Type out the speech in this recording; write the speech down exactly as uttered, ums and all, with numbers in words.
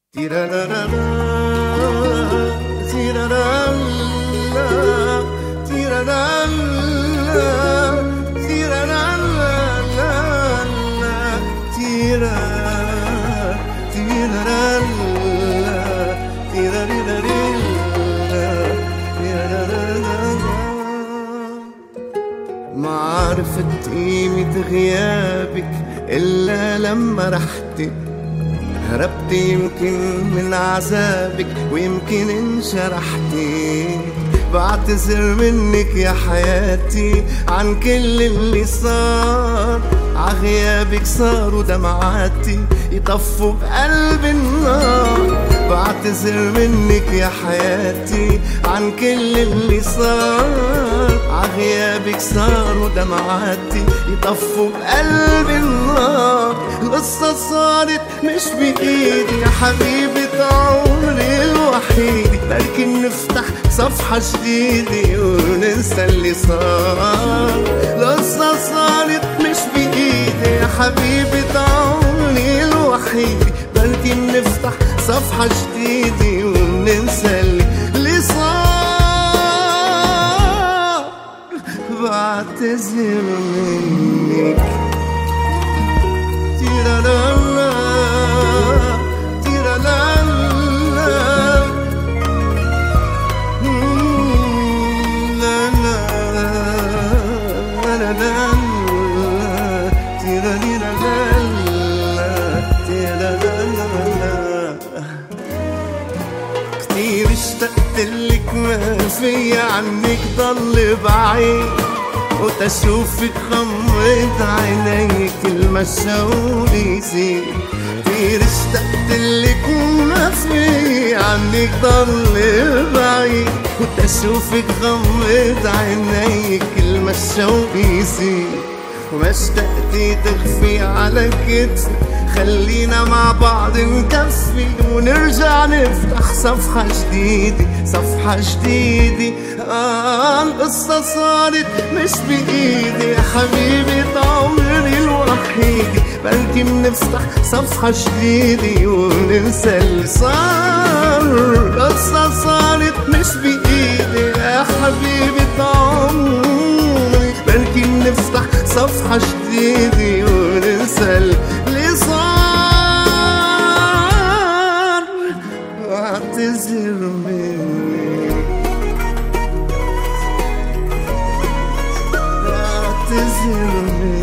تيرارارا تيرارا تيرارا تيرارا تيرا تيرارا ما عرفت قيمة غيابك إلا لما رحتي، هربت يمكن من عذابك ويمكن انشرحتي. بعتذر منك يا حياتي عن كل اللي صار، عغيابك صاروا دمعاتي يطفوا بقلب النار. بعتذر منك يا حياتي عن كل اللي صار، عغيابك صاروا دمعاتي يطفوا بقلب النار. القصة صارت مش بإيدي يا حبيبة عمري الوحيد، لكن نفتح صفحة جديدة وننسى اللي صار. القصة صارت مش بإيدي يا حبيبة عمري الوحيد، بلكن نفتح صفحة جديدة وننسى اللي صار. بعتذر منك تيرالالا تيرالالا لا لا لا لا تيرالالا تيرالالا. كتير اشتقتلك ما في عنك ضل بعيد، وتشوفك غمض عيني كل ما الشوق يزيد. كتير اشتقتلك ما في عنك ضل بعيد، وتشوفك غمض عيني كل ما الشوق يزيد. وما اشتقتي تخفي على كتفي، خلينا مع بعض نكفي ونرجع نفتح صفحة جديدة صفحة جديدة. آه القصة صارت مش بإيدي يا حبيبة عمري الوحيدة، بلكي بنفتح صفحة جديدة وننسى اللي صار. القصة صارت مش بإيدي يا حبيبة عمري، بلكي بنفتح صفحة جديدة وننسى اللي صار. واعتذر منك واعتذر منك